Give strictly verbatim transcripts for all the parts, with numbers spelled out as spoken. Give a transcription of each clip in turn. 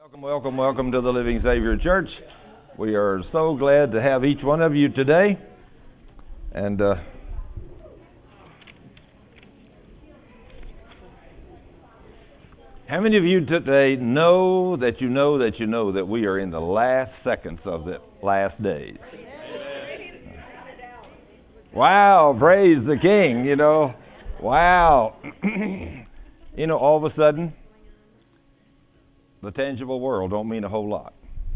Welcome, welcome, welcome to the Living Savior Church. We are so glad to have each one of you today. And uh, how many of you today know that you know that you know that we are in the last seconds of the last days? Wow, praise the King, you know. Wow. You know, all of a sudden, the tangible world don't mean a whole lot.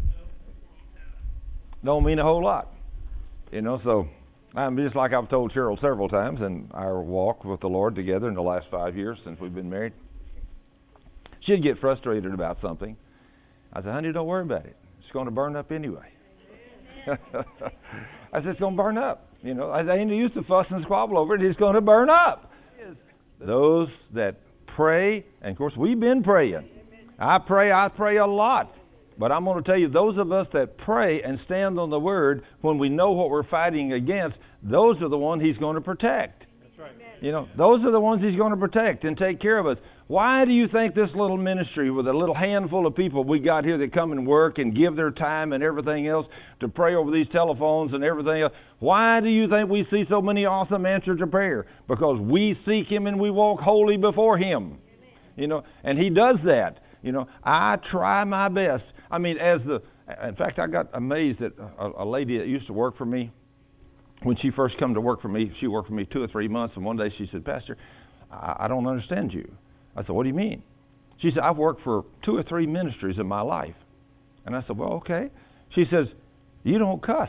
Don't mean a whole lot. You know, so I'm just like I've told Cheryl several times in our walk with the Lord together in the last five years since we've been married. She'd get frustrated about something. I said, honey, don't worry about it. It's going to burn up anyway. I said, it's going to burn up. You know, I ain't used to fuss and squabble over it. It's going to burn up. Those that pray, and of course we've been praying. I pray, I pray a lot. But I'm going to tell you, those of us that pray and stand on the Word, when we know what we're fighting against, those are the ones He's going to protect. That's right. You know, those are the ones He's going to protect and take care of us. Why do you think this little ministry with a little handful of people we got here that come and work and give their time and everything else to pray over these telephones and everything else, why do you think we see so many awesome answers to prayer? Because we seek Him and we walk holy before Him. You know, and He does that. You know, I try my best. I mean, as the, in fact, I got amazed at a, a lady that used to work for me. When she first come to work for me, she worked for me two or three months, and one day she said, Pastor, I, I don't understand you. I said, what do you mean? She said, I've worked for two or three ministries in my life. And I said, well, okay. She says, you don't cuss.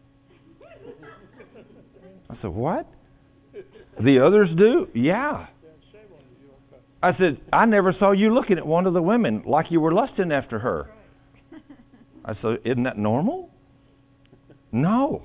I said, what? The others do? Yeah. I said, I never saw you looking at one of the women like you were lusting after her. I said, isn't that normal? No.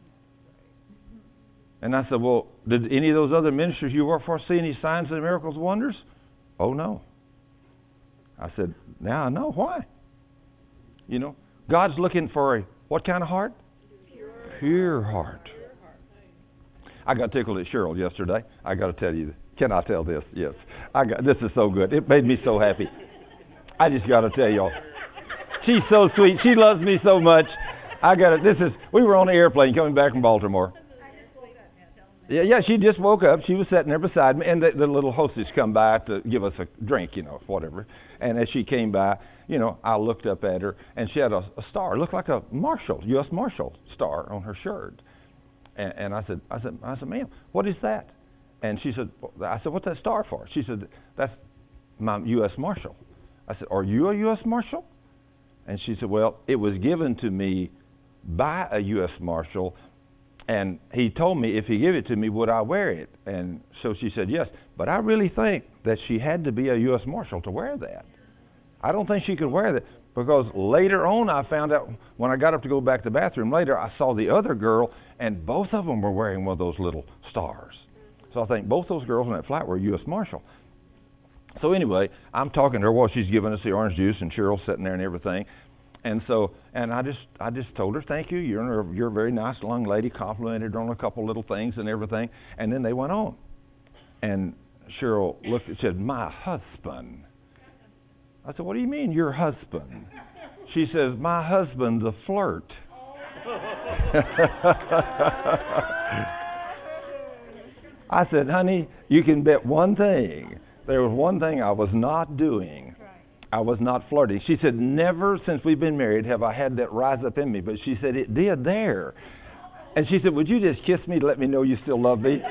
And I said, well, did any of those other ministers you work for see any signs and miracles and wonders? Oh, no. I said, now I know why. You know, God's looking for a, what kind of heart? Pure, Pure heart. I got tickled at Cheryl yesterday. I got to tell you, can I tell this? Yes. I got, this is so good. It made me so happy. I just got to tell y'all. She's so sweet. She loves me so much. I got it. This is, we were on an airplane coming back from Baltimore. Yeah, yeah, she just woke up. She was sitting there beside me, and the, the little hostess come by to give us a drink, you know, whatever. And as she came by, you know, I looked up at her, and she had a, a star. It looked like a Marshal, U S Marshal star on her shirt. And, and I said, I said, I said, ma'am, what is that? And she said, I said, what's that star for? She said, that's my U S Marshal. I said, are you a U S Marshal? And she said, well, it was given to me by a U S Marshal, and he told me if he gave it to me, would I wear it? And so she said, yes. But I really think that she had to be a U S Marshal to wear that. I don't think she could wear that, because later on I found out, when I got up to go back to the bathroom later, I saw the other girl, and both of them were wearing one of those little stars. So I think both those girls on that flight were U S Marshal. So anyway, I'm talking to her while she's giving us the orange juice, and Cheryl's sitting there and everything. And so, and I just, I just told her, thank you. You're a, you're a very nice young lady. Complimented her on a couple little things and everything. And then they went on. And Cheryl looked and said, my husband. I said, what do you mean, your husband? She says, my husband, the flirt. I said, honey, you can bet one thing. There was one thing I was not doing. I was not flirting. She said, never since we've been married have I had that rise up in me. But she said, it did there. And she said, would you just kiss me to let me know you still love me?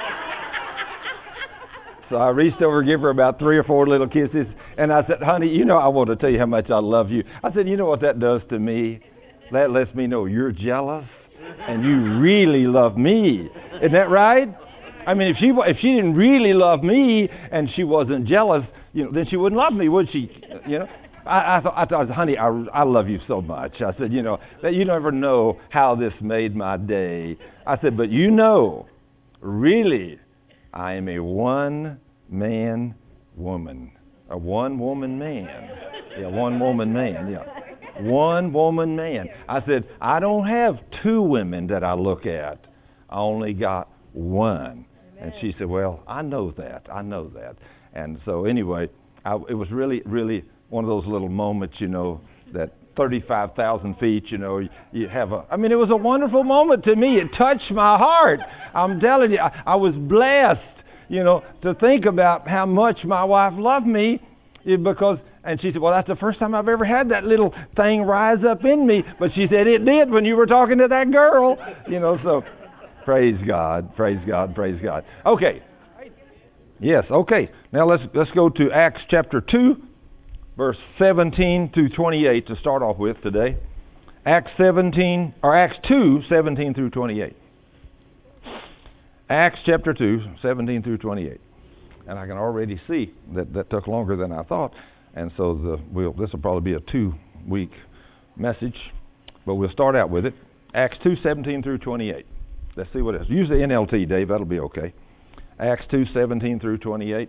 So I reached over and gave her about three or four little kisses. And I said, honey, you know, I want to tell you how much I love you. I said, you know what that does to me? That lets me know you're jealous and you really love me. Isn't that right? I mean, if she if she didn't really love me and she wasn't jealous, you know, then she wouldn't love me, would she? You know, I, I thought, I thought, honey, I, I love you so much. I said, you know, that you never know how this made my day. I said, but you know, really, I am a one-man woman, a one-woman man, yeah, one-woman man, yeah, one-woman man. I said, I don't have two women that I look at. I only got one. And she said, well, I know that. I know that. And so anyway, I, it was really, really one of those little moments, you know, that thirty-five thousand feet, you know, you have a, I mean, it was a wonderful moment to me. It touched my heart. I'm telling you, I, I was blessed, you know, to think about how much my wife loved me because, and she said, well, that's the first time I've ever had that little thing rise up in me. But she said, it did when you were talking to that girl, you know, so praise God, praise God, praise God. Okay. Yes, okay. Now let's let's go to Acts chapter two, verse seventeen through twenty-eight to start off with today. Acts seventeen, or Acts two, seventeen through twenty-eight. Acts chapter two, seventeen through twenty-eight. And I can already see that that took longer than I thought. And so the we'll, this will probably be a two-week message. But we'll start out with it. Acts two, seventeen through twenty-eight. Let's see what it is. Use the N L T, Dave. That'll be okay. Acts two, seventeen through twenty-eight.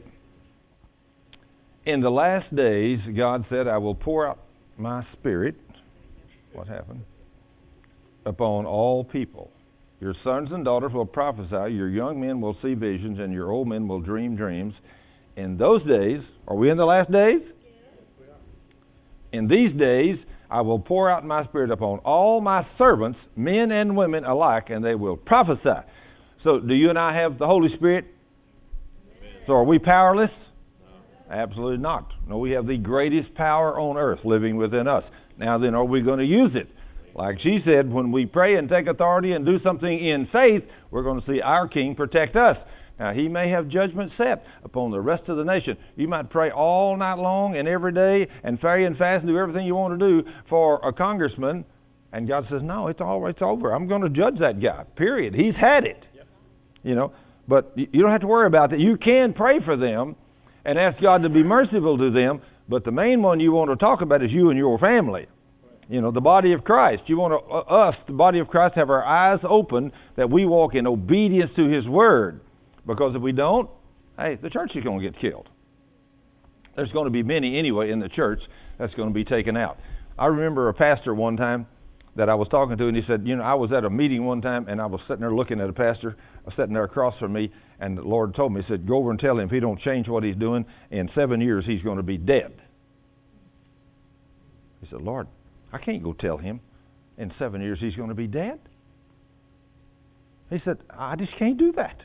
In the last days, God said, I will pour out my Spirit. What happened? Upon all people. Your sons and daughters will prophesy, your young men will see visions, and your old men will dream dreams. In those days, are we in the last days? In these days, I will pour out my Spirit upon all my servants, men and women alike, and they will prophesy. So, do you and I have the Holy Spirit? So, are we powerless? No. Absolutely not. No, we have the greatest power on earth living within us. Now then, are we going to use it? Like she said, when we pray and take authority and do something in faith, we're going to see our King protect us. Now, he may have judgment set upon the rest of the nation. You might pray all night long and every day and pray and fast and do everything you want to do for a congressman. And God says, no, it's all it's over. I'm going to judge that guy, period. He's had it. Yep. You know, but you don't have to worry about that. You can pray for them and ask God to be merciful to them. But the main one you want to talk about is you and your family. You know, the body of Christ. You want to, uh, us, the body of Christ, have our eyes open that we walk in obedience to His Word. Because if we don't, hey, the church is going to get killed. There's going to be many anyway in the church that's going to be taken out. I remember a pastor one time that I was talking to, and he said, you know, I was at a meeting one time, and I was sitting there looking at a pastor sitting there across from me, and the Lord told me, He said, go over and tell him if he don't change what he's doing, in seven years he's going to be dead. He said, Lord, I can't go tell him in seven years he's going to be dead. He said, I just can't do that.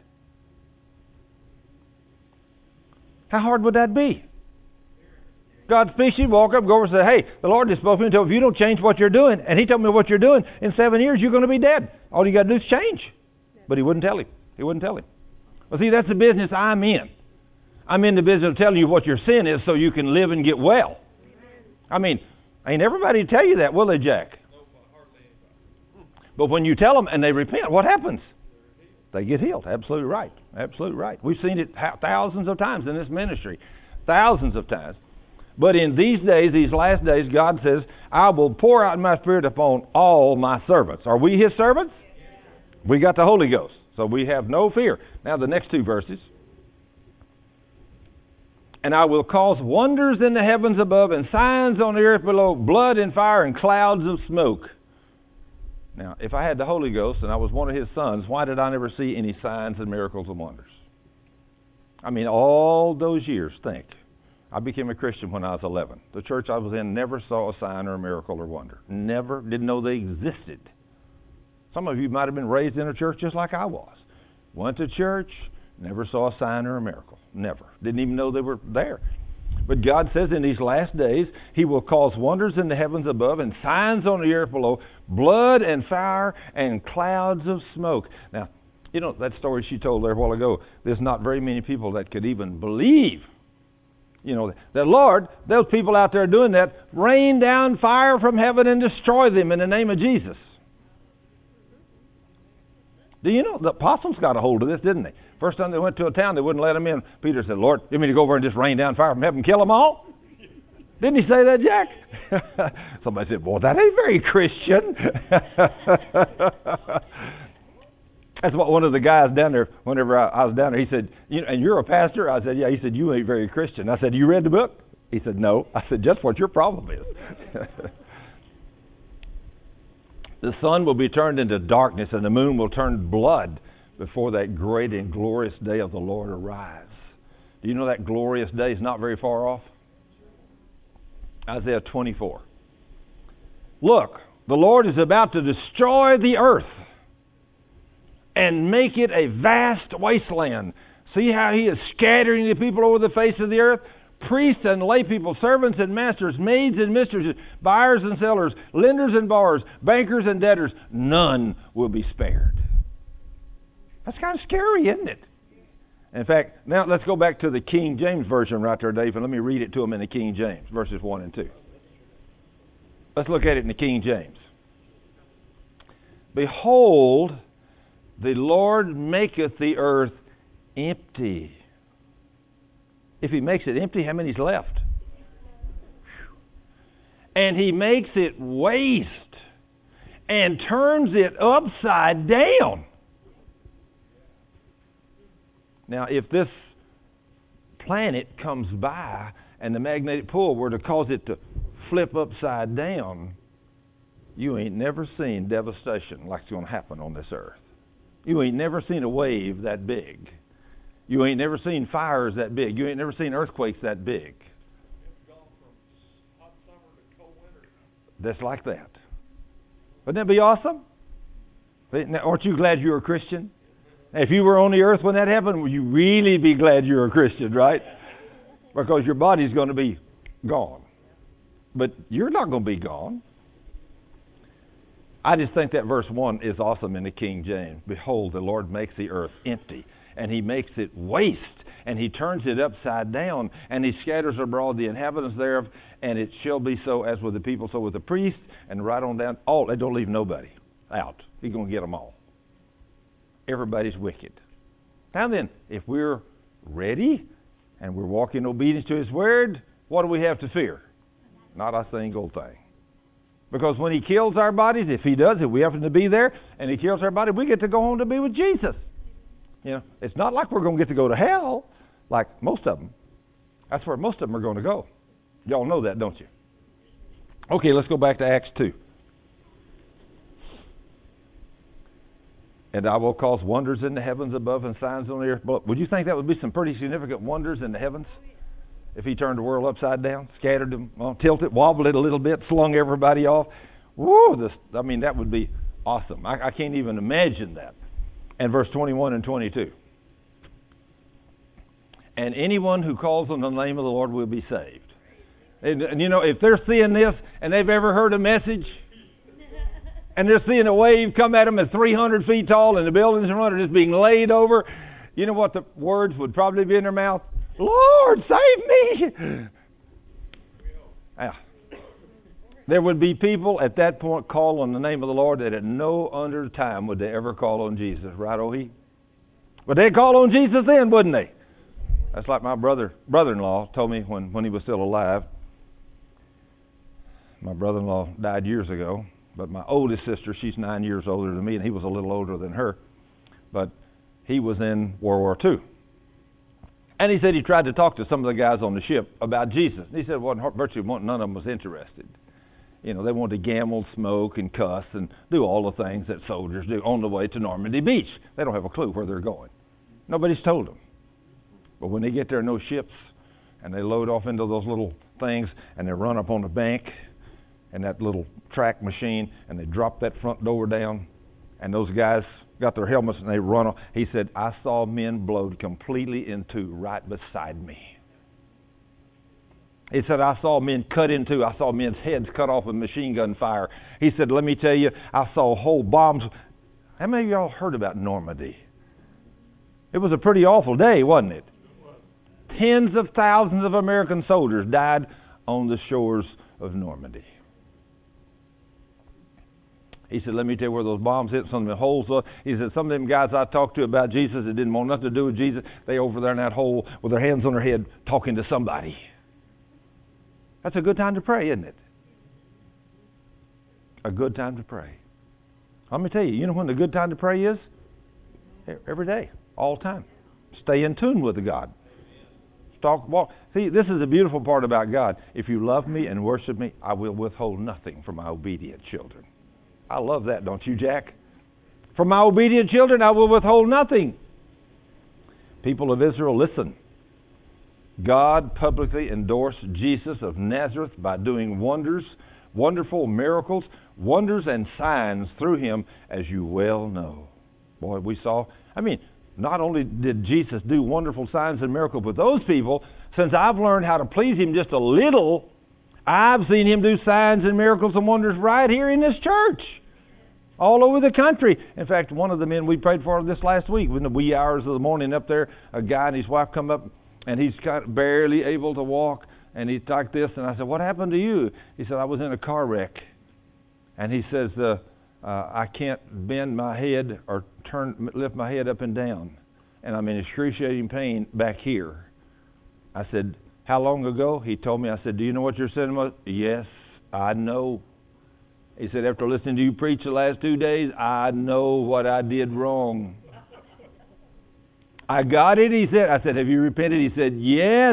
How hard would that be? God speaks, you walk up, go over and say, hey, the Lord just spoke to me and told me, if you don't change what you're doing, and He told me what you're doing, in seven years you're going to be dead. All you got to do is change. But He wouldn't tell him. He wouldn't tell him. Well, see, that's the business I'm in. I'm in the business of telling you what your sin is so you can live and get well. I mean, ain't everybody tell you that, will they, Jack? But when you tell them and they repent, what happens? They get healed. Absolutely right. Absolutely right. We've seen it thousands of times in this ministry. Thousands of times. But in these days, these last days, God says, I will pour out my Spirit upon all my servants. Are we His servants? We got the Holy Ghost. So we have no fear. Now the next two verses. And I will cause wonders in the heavens above and signs on the earth below, blood and fire and clouds of smoke. Now, if I had the Holy Ghost and I was one of His sons, why did I never see any signs and miracles and wonders? I mean, all those years, think. I became a Christian when I was eleven. The church I was in never saw a sign or a miracle or wonder. Never. Didn't know they existed. Some of you might have been raised in a church just like I was. Went to church, never saw a sign or a miracle. Never. Didn't even know they were there. But God says in these last days, He will cause wonders in the heavens above and signs on the earth below, blood and fire and clouds of smoke. Now, you know, that story she told there a while ago, there's not very many people that could even believe, you know, that, Lord, those people out there doing that, rain down fire from heaven and destroy them in the name of Jesus. Do you know, the apostles got a hold of this, didn't they? First time they went to a town, they wouldn't let them in. Peter said, Lord, you mean to go over and just rain down fire from heaven and kill them all? Didn't he say that, Jack? Somebody said, well, that ain't very Christian. That's what one of the guys down there, whenever I, I was down there, he said, you know, and you're a pastor? I said, yeah. He said, you ain't very Christian. I said, you read the book? He said, no. I said, just what your problem is. The sun will be turned into darkness and the moon will turn blood before that great and glorious day of the Lord arrives. Do you know that glorious day is not very far off? Isaiah twenty-four. Look, the Lord is about to destroy the earth and make it a vast wasteland. See how he is scattering the people over the face of the earth? Priests and lay people, servants and masters, maids and mistresses, buyers and sellers, lenders and borrowers, bankers and debtors. None will be spared. That's kind of scary, isn't it? In fact, now let's go back to the King James Version right there, Dave, and let me read it to them in the King James, verses one and two. Let's look at it in the King James. Behold, the Lord maketh the earth empty. If he makes it empty, how many's left? And he makes it waste and turns it upside down. Now, if this planet comes by and the magnetic pull were to cause it to flip upside down, you ain't never seen devastation like's going to happen on this earth. You ain't never seen a wave that big. You ain't never seen fires that big. You ain't never seen earthquakes that big. It's gone from hot summer to cold winter. That's like that. Wouldn't that be awesome? Now, aren't you glad you're a Christian? If you were on the earth when that happened, would you really be glad you're a Christian, right? Because your body's going to be gone. But you're not going to be gone. I just think that verse one is awesome in the King James. Behold, the Lord makes the earth empty, and he makes it waste, and he turns it upside down, and he scatters abroad the inhabitants thereof, and it shall be so as with the people, so with the priests, and right on down. All, they don't leave nobody out. He's going to get them all. Everybody's wicked. Now then, if we're ready, and we're walking in obedience to his word, what do we have to fear? Not a single thing. Because when he kills our bodies, if he does, if we happen to be there, and he kills our body, we get to go home to be with Jesus. You know, it's not like we're going to get to go to hell, like most of them. That's where most of them are going to go. Y'all know that, don't you? Okay, let's go back to Acts two. And I will cause wonders in the heavens above and signs on the earth below. Would you think that would be some pretty significant wonders in the heavens? If he turned the world upside down, scattered them, well, tilted it, wobbled it a little bit, slung everybody off. Woo! This, I mean, that would be awesome. I, I can't even imagine that. And verse twenty-one and twenty-two. And anyone who calls on the name of the Lord will be saved. And, and you know, if they're seeing this and they've ever heard a message, and they're seeing a wave come at them at three hundred feet tall and the buildings in front are just being laid over, you know what the words would probably be in their mouth? Lord, save me! Yeah. There would be people at that point call on the name of the Lord that at no other time would they ever call on Jesus, right, O-he? But they'd call on Jesus then, wouldn't they? That's like my brother, brother-in-law told me when, when he was still alive. My brother-in-law died years ago, but my oldest sister, she's nine years older than me, and he was a little older than her. But he was in World War Two. And he said he tried to talk to some of the guys on the ship about Jesus. And he said, well, virtually none of them was interested. You know, they wanted to gamble, smoke, and cuss, and do all the things that soldiers do on the way to Normandy Beach. They don't have a clue where they're going. Nobody's told them. But when they get there in those ships, and they load off into those little things, and they run up on the bank, and that little track machine, and they drop that front door down, and those guys got their helmets and they run off. He said, I saw men blowed completely in two right beside me. He said, I saw men cut in two. I saw men's heads cut off with machine gun fire. He said, let me tell you, I saw whole bombs. How many of y'all heard about Normandy? It was a pretty awful day, wasn't it? Tens of thousands of American soldiers died on the shores of Normandy. He said, let me tell you where those bombs hit, some of the holes. He said, some of them guys I talked to about Jesus that didn't want nothing to do with Jesus, they over there in that hole with their hands on their head talking to somebody. That's a good time to pray, isn't it? A good time to pray. Let me tell you, you know when the good time to pray is? Every day, all the time. Stay in tune with God. Talk, walk. See, this is the beautiful part about God. If you love me and worship me, I will withhold nothing from my obedient children. I love that, don't you, Jack? From my obedient children, I will withhold nothing. People of Israel, listen. God publicly endorsed Jesus of Nazareth by doing wonders, wonderful miracles, wonders and signs through him, as you well know. Boy, we saw, I mean, not only did Jesus do wonderful signs and miracles with those people, since I've learned how to please him just a little, I've seen him do signs and miracles and wonders right here in this church, all over the country. In fact, one of the men we prayed for this last week, in the wee hours of the morning up there, a guy and his wife come up, and he's kind of barely able to walk, and he's like this, and I said, what happened to you? He said, I was in a car wreck. And he says, uh, uh, I can't bend my head or turn, lift my head up and down, and I'm in excruciating pain back here. I said, how long ago? He told me. I said, do you know what your sin was? Yes, I know. He said, after listening to you preach the last two days, I know what I did wrong. I got it, he said. I said, have you repented? He said, yes.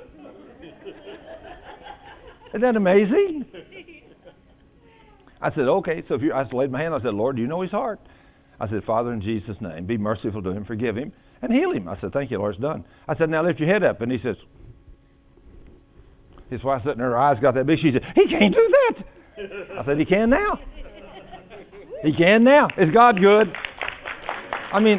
Isn't that amazing? I said, okay. So if you, I laid my hand, I said, Lord, you know his heart. I said, Father, in Jesus' name, be merciful to him, forgive him, and heal him. I said, thank you, Lord, it's done. I said, now lift your head up. And he says, his wife sitting there, her eyes got that big. She said, he can't do that. I said, he can now. He can now. Is God good? I mean,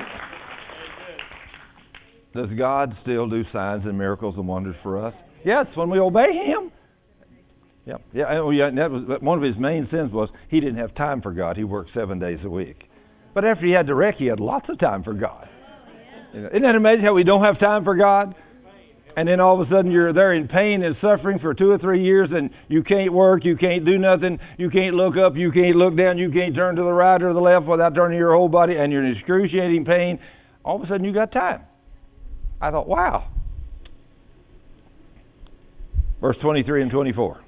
does God still do signs and miracles and wonders for us? Yes, when we obey him. Yeah, yeah. Oh, yeah. That was one of his main sins was he didn't have time for God. He worked seven days a week. But after he had the wreck, he had lots of time for God. You know, isn't that amazing how we don't have time for God? And then all of a sudden you're there in pain and suffering for two or three years, and you can't work, you can't do nothing, you can't look up, you can't look down, you can't turn to the right or the left without turning your whole body, and you're in excruciating pain. All of a sudden you got time. I thought, wow. Verse twenty-three and twenty-four.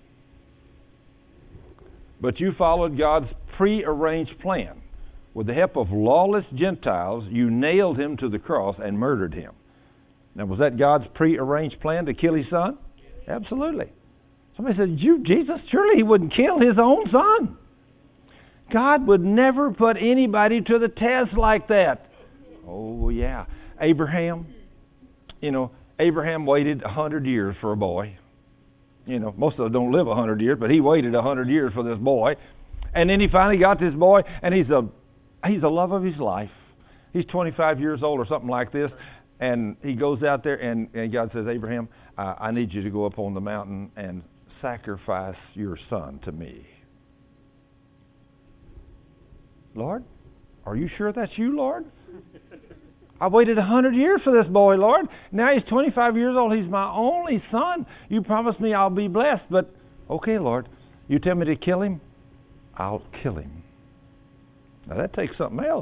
But you followed God's prearranged plan. With the help of lawless Gentiles, you nailed him to the cross and murdered him. Now, was that God's prearranged plan to kill his son? Absolutely. Somebody said, you, Jesus, surely he wouldn't kill his own son. God would never put anybody to the test like that. Oh, yeah. Abraham, you know, Abraham waited a hundred years for a boy. You know, most of them don't live a hundred years, but he waited a hundred years for this boy. And then he finally got this boy, and he's a he's the love of his life. He's twenty-five years old or something like this. And he goes out there, and, and God says, Abraham, uh, I need you to go up on the mountain and sacrifice your son to me. Lord, are you sure that's you, Lord? I waited a hundred years for this boy, Lord. Now he's twenty-five years old. He's my only son. You promised me I'll be blessed. But, okay, Lord, you tell me to kill him, I'll kill him. Now that takes something else.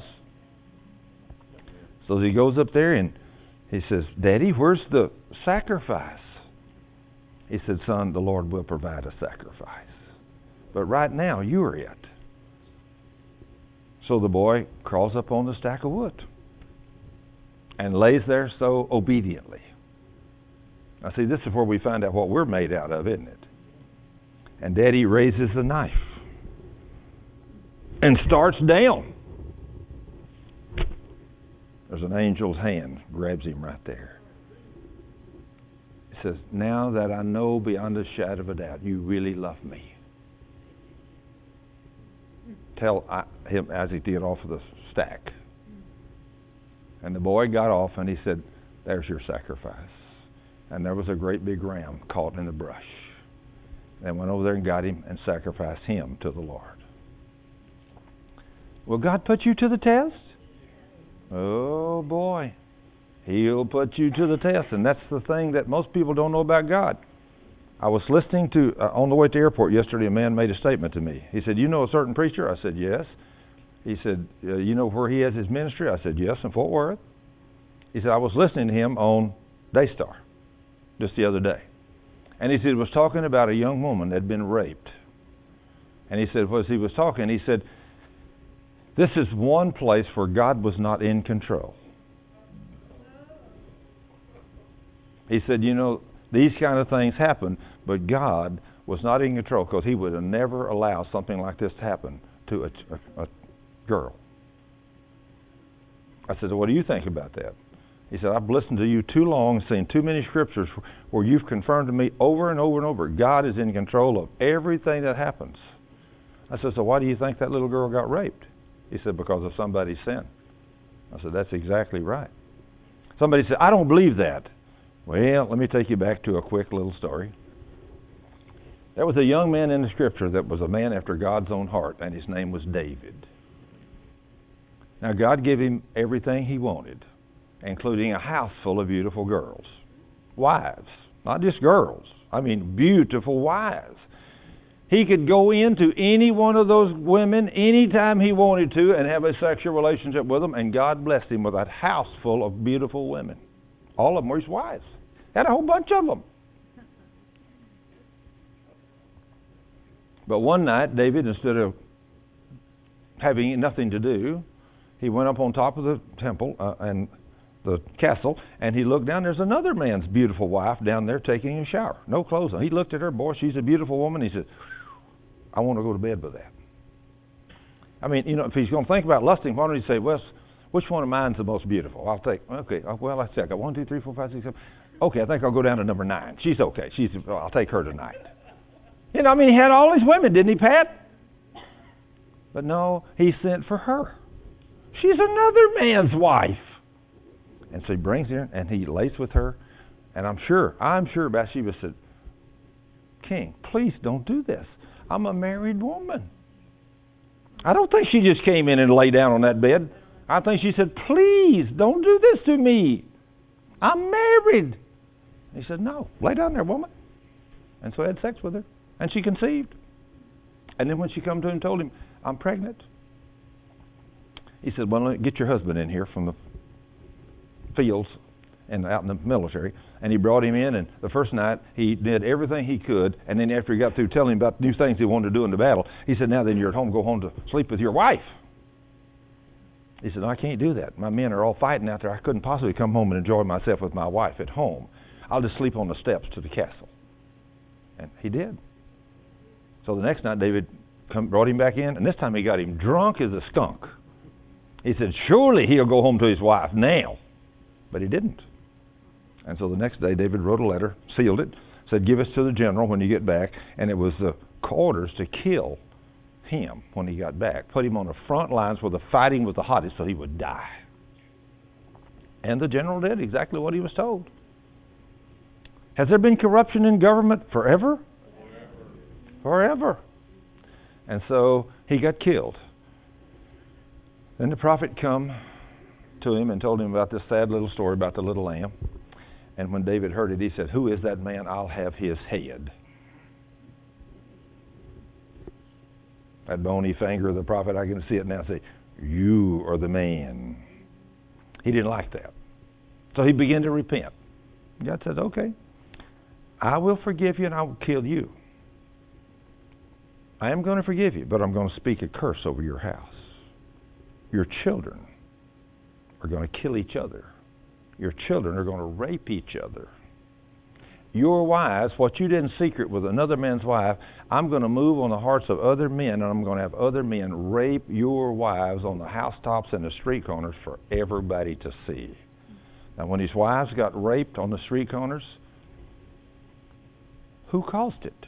So he goes up there and he says, Daddy, where's the sacrifice? He said, son, the Lord will provide a sacrifice. But right now, you are it. So the boy crawls up on the stack of wood and lays there so obediently. Now see, this is where we find out what we're made out of, isn't it? And Daddy raises the knife and starts down. There's an angel's hand, grabs him right there. He says, now that I know beyond a shadow of a doubt, you really love me. Tell I, him Isaac to get off of the stack. And the boy got off and he said, there's your sacrifice. And there was a great big ram caught in the brush. They went over there and got him and sacrificed him to the Lord. Will God put you to the test? Oh boy, he'll put you to the test. And that's the thing that most people don't know about God. I was listening to, uh, on the way to the airport yesterday, a man made a statement to me. He said, you know a certain preacher? I said, yes. He said, uh, you know where he has his ministry? I said, yes, in Fort Worth. He said, I was listening to him on Daystar just the other day. And he said, he was talking about a young woman that had been raped. And he said, as he was talking, he said, this is one place where God was not in control. He said, you know, these kind of things happen, but God was not in control because he would have never allowed something like this to happen to a, a, a girl. I said, what do you think about that? He said, I've listened to you too long, seen too many scriptures where you've confirmed to me over and over and over, God is in control of everything that happens. I said, so why do you think that little girl got raped? He said, because of somebody's sin. I said, that's exactly right. Somebody said, I don't believe that. Well, let me take you back to a quick little story. There was a young man in the scripture that was a man after God's own heart, and his name was David. Now, God gave him everything he wanted, including a house full of beautiful girls. Wives, not just girls. I mean, beautiful wives. He could go into any one of those women anytime he wanted to and have a sexual relationship with them, and God blessed him with that house full of beautiful women. All of them were his wives. Had a whole bunch of them. But one night, David, instead of having nothing to do, he went up on top of the temple uh, and the castle, and he looked down. There's another man's beautiful wife down there taking a shower. No clothes on. He looked at her. Boy, she's a beautiful woman. He said, I want to go to bed with that. I mean, you know, if he's going to think about lusting, why don't he say, well, which one of mine's the most beautiful? I'll take, okay, well, I said, I got one, two, three, four, five, six, seven. Okay, I think I'll go down to number nine. She's okay. She's, I'll take her tonight. You know, I mean, he had all his women, didn't he, Pat? But no, he sent for her. She's another man's wife. And so he brings her, and he lays with her. And I'm sure, I'm sure Bathsheba said, King, please don't do this. I'm a married woman. I don't think she just came in and lay down on that bed. I think she said, please don't do this to me. I'm married. He said, no, lay down there, woman. And so he had sex with her. And she conceived. And then when she come to him and told him, I'm pregnant. He said, well, get your husband in here from the fields and out in the military. And he brought him in, and the first night he did everything he could. And then after he got through telling him about new things he wanted to do in the battle, he said, now then you're at home, go home to sleep with your wife. He said, no, I can't do that. My men are all fighting out there. I couldn't possibly come home and enjoy myself with my wife at home. I'll just sleep on the steps to the castle. And he did. So the next night David come, brought him back in, and this time he got him drunk as a skunk. He said, surely he'll go home to his wife now. But he didn't. And so the next day David wrote a letter, sealed it, said, give us to the general when you get back. And it was the orders to kill him when he got back. Put him on the front lines where the fighting was the hottest so he would die. And the general did exactly what he was told. Has there been corruption in government forever? Forever. Forever. And so he got killed. Then the prophet come to him and told him about this sad little story about the little lamb. And when David heard it, he said, who is that man? I'll have his head. That bony finger of the prophet, I can see it now, say, you are the man. He didn't like that. So he began to repent. God said, okay, I will forgive you and I will kill you. I am going to forgive you, but I'm going to speak a curse over your house. Your children are going to kill each other. Your children are going to rape each other. Your wives, what you did in secret with another man's wife, I'm going to move on the hearts of other men, and I'm going to have other men rape your wives on the housetops and the street corners for everybody to see. Now, when his wives got raped on the street corners, who caused it?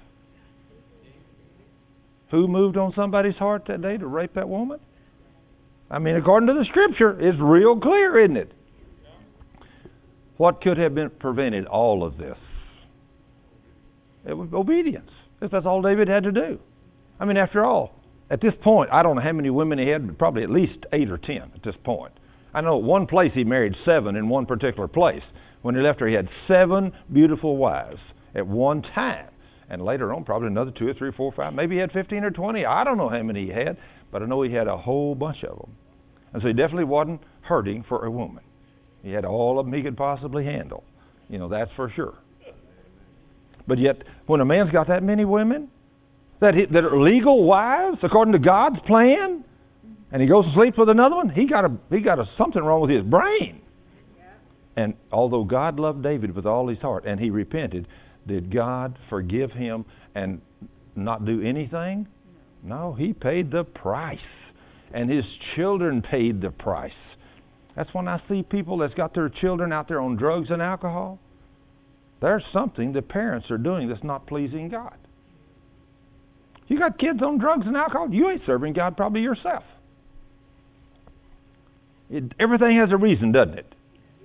Who moved on somebody's heart that day to rape that woman? I mean, according to the scripture, it's real clear, isn't it? What could have been prevented all of this? It was obedience. That's all David had to do. I mean, after all, at this point, I don't know how many women he had, but probably at least eight or ten at this point. I know at one place he married seven in one particular place. When he left her, he had seven beautiful wives at one time. And later on, probably another two or three, four, five. Maybe he had fifteen or twenty. I don't know how many he had, but I know he had a whole bunch of them. And so he definitely wasn't hurting for a woman. He had all of them he could possibly handle. You know, that's for sure. But yet, when a man's got that many women that he, that are legal wives according to God's plan, and he goes to sleep with another one, he got a he got a, something wrong with his brain. Yeah. And although God loved David with all his heart, and he repented, did God forgive him and not do anything? No, he paid the price, and his children paid the price. That's when I see people that's got their children out there on drugs and alcohol. There's something the parents are doing that's not pleasing God. You got kids on drugs and alcohol, you ain't serving God probably yourself. It, everything has a reason, doesn't it?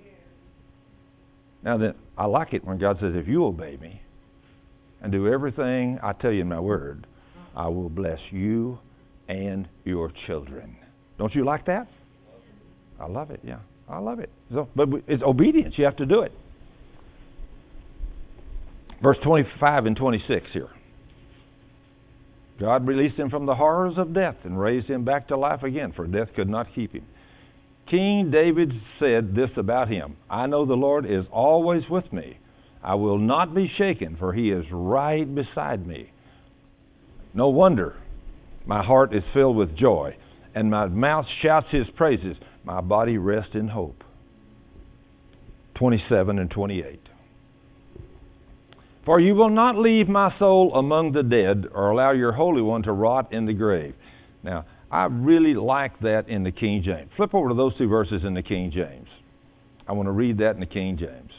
Now then, I like it when God says, if you obey me and do everything I tell you in my word, I will bless you and your children. Don't you like that? I love it, yeah. I love it. So, but it's obedience. You have to do it. Verse twenty-five and twenty-six here. God released him from the horrors of death and raised him back to life again, for death could not keep him. King David said this about him, I know the Lord is always with me. I will not be shaken, for he is right beside me. No wonder my heart is filled with joy, and my mouth shouts his praises. My body rests in hope. twenty-seven and twenty-eight. For you will not leave my soul among the dead, or allow your Holy One to rot in the grave. Now, I really like that in the King James. Flip over to those two verses in the King James. I want to read that in the King James.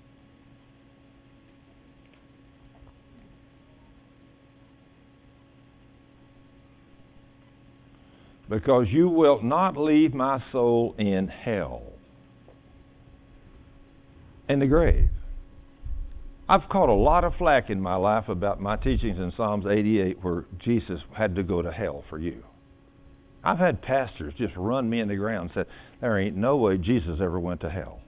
Because you will not leave my soul in hell, in the grave. I've caught a lot of flack in my life about my teachings in Psalms eighty-eight where Jesus had to go to hell for you. I've had pastors just run me in the ground and said, there ain't no way Jesus ever went to hell.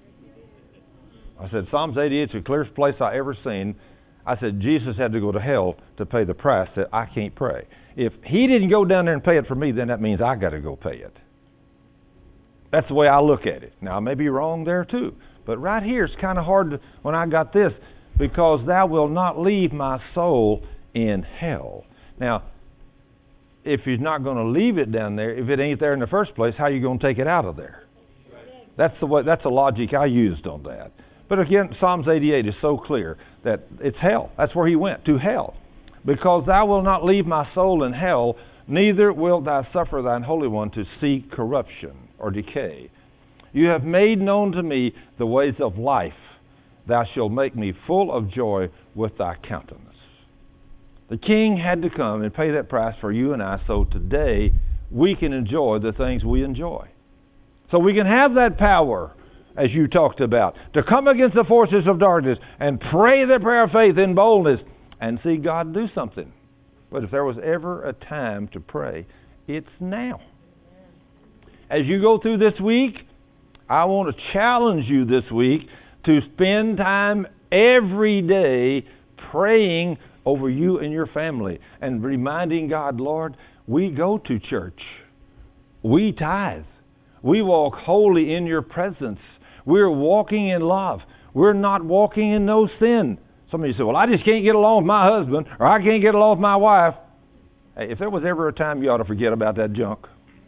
I said, Psalms eighty-eight is the clearest place I ever seen. I said, Jesus had to go to hell to pay the price that I can't pay. If he didn't go down there and pay it for me, then that means I got to go pay it. That's the way I look at it. Now, I may be wrong there too. But right here, it's kind of hard to, when I got this, because thou wilt not leave my soul in hell. Now, if you're not going to leave it down there, if it ain't there in the first place, how are you going to take it out of there? That's the way, that's the logic I used on that. But again, Psalms eighty-eight is so clear that it's hell. That's where he went, to hell. Because thou wilt not leave my soul in hell, neither wilt thou suffer thine Holy One to see corruption or decay. You have made known to me the ways of life. Thou shalt make me full of joy with thy countenance. The King had to come and pay that price for you and I, so today we can enjoy the things we enjoy. So we can have that power, as you talked about, to come against the forces of darkness and pray the prayer of faith in boldness and see God do something. But if there was ever a time to pray, it's now. As you go through this week, I want to challenge you this week to spend time every day praying over you and your family and reminding God, Lord, we go to church. We tithe. We walk holy in your presence. We're walking in love. We're not walking in no sin. Some of you say, well, I just can't get along with my husband, or I can't get along with my wife. Hey, if there was ever a time, you ought to forget about that junk.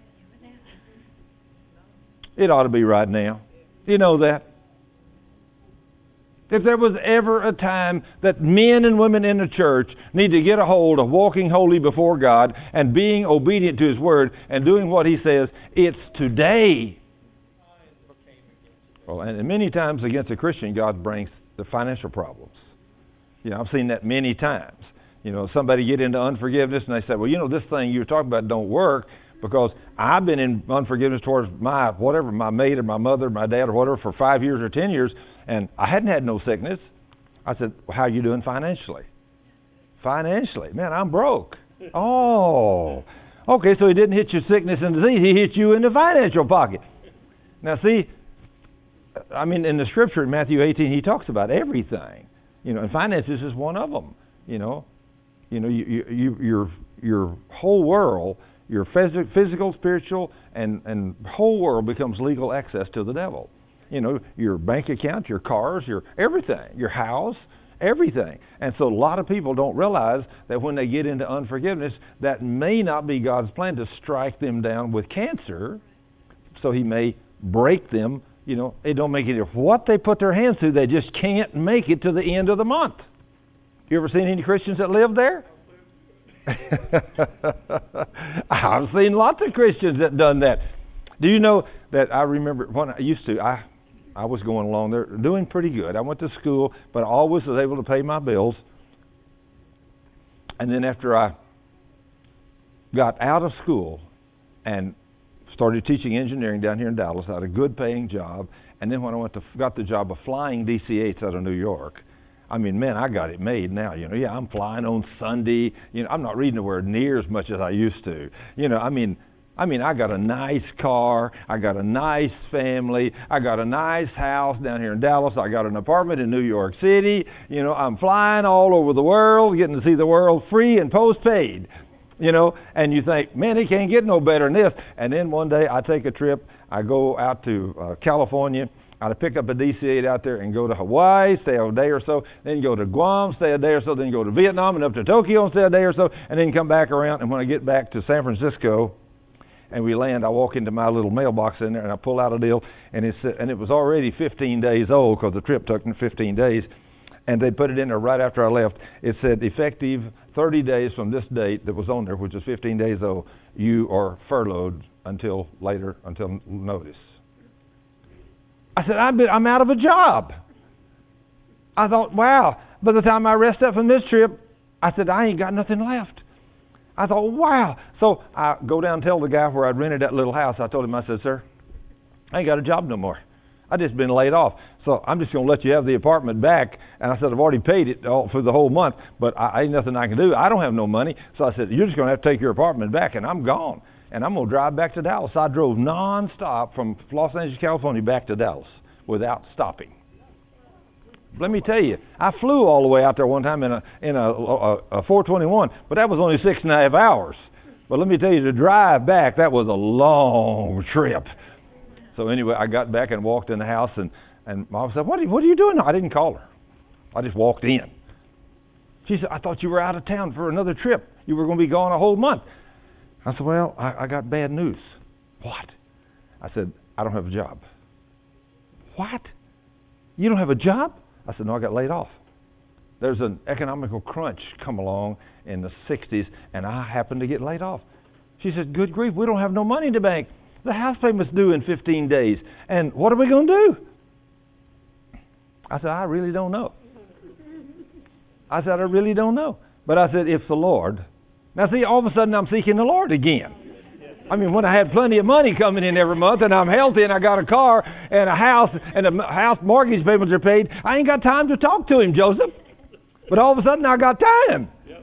It ought to be right now. You know that? If there was ever a time that men and women in the church need to get a hold of walking holy before God and being obedient to His Word and doing what He says, it's today. Well, and many times against a Christian, God brings the financial problems. You know, I've seen that many times. You know, somebody get into unforgiveness and they say, well, you know, this thing you're talking about don't work because I've been in unforgiveness towards my, whatever, my mate or my mother, my dad or whatever for five years or ten years, and I hadn't had no sickness. I said, well, how are you doing financially? Financially? Man, I'm broke. Oh. Okay, so He didn't hit you sickness and disease. He hit you in the financial pocket. Now, see, I mean, in the Scripture in Matthew eighteen, He talks about everything. You know, and finances is one of them. You know, you know, you, you, you, your your whole world, your phys- physical, spiritual, and and whole world becomes legal access to the devil. You know, your bank account, your cars, your everything, your house, everything. And so a lot of people don't realize that when they get into unforgiveness, that may not be God's plan to strike them down with cancer. So He may break them. You know, it don't make any difference what they put their hands to. They just can't make it to the end of the month. You ever seen any Christians that live there? I've seen lots of Christians that done that. Do you know that I remember when I used to, I, I was going along there doing pretty good. I went to school, but I always was able to pay my bills. And then after I got out of school and started teaching engineering down here in Dallas, I had a good paying job. And then when I went to got the job of flying D C eights out of New York, I mean, man, I got it made now. You know, yeah, I'm flying on Sunday. You know, I'm not reading nowhere near as much as I used to. You know, I mean, I mean, I got a nice car. I got a nice family. I got a nice house down here in Dallas. I got an apartment in New York City. You know, I'm flying all over the world, getting to see the world free and postpaid. You know, and you think, man, it can't get no better than this. And then one day I take a trip. I go out to uh, California. I pick up a D C eight out there and go to Hawaii, stay a day or so, then go to Guam, stay a day or so, then go to Vietnam and up to Tokyo and stay a day or so, and then come back around. And when I get back to San Francisco and we land, I walk into my little mailbox in there and I pull out a deal, and it's and it was already fifteen days old because the trip took fifteen days. And they put it in there right after I left. It said, effective thirty days from this date that was on there, which was fifteen days old, you are furloughed until later, until notice. I said, I've been, I'm out of a job. I thought, wow. By the time I rest up from this trip, I said, I ain't got nothing left. I thought, wow. So I go down and tell the guy where I'd rented that little house. I told him, I said, sir, I ain't got a job no more. I just been laid off. So I'm just going to let you have the apartment back. And I said, I've already paid it all for the whole month, but I ain't nothing I can do. I don't have no money. So I said, you're just going to have to take your apartment back, and I'm gone. And I'm going to drive back to Dallas. I drove nonstop from Los Angeles, California, back to Dallas without stopping. Let me tell you, I flew all the way out there one time in a in a, a, a four twenty-one, but that was only six and a half hours. But let me tell you, to drive back, that was a long trip. So anyway, I got back and walked in the house, and, and Mom said, what are, what are you doing? I didn't call her. I just walked in. She said, I thought you were out of town for another trip. You were going to be gone a whole month. I said, well, I, I got bad news. What? I said, I don't have a job. What? You don't have a job? I said, no, I got laid off. There's an economical crunch come along in the sixties, and I happened to get laid off. She said, good grief, we don't have no money in the bank. The house payment's due in fifteen days. And what are we going to do? I said, I really don't know. I said, I really don't know. But I said, if the Lord... Now, see, all of a sudden I'm seeking the Lord again. I mean, when I had plenty of money coming in every month, and I'm healthy, and I got a car and a house, and the house mortgage payments are paid, I ain't got time to talk to him, Joseph. But all of a sudden I got time. Yep.